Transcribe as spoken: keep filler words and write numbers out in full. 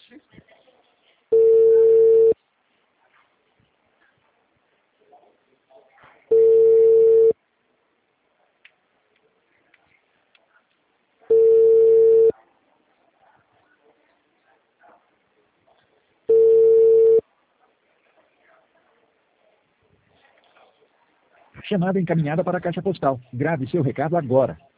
Chamada encaminhada para a caixa postal. Grave seu recado agora.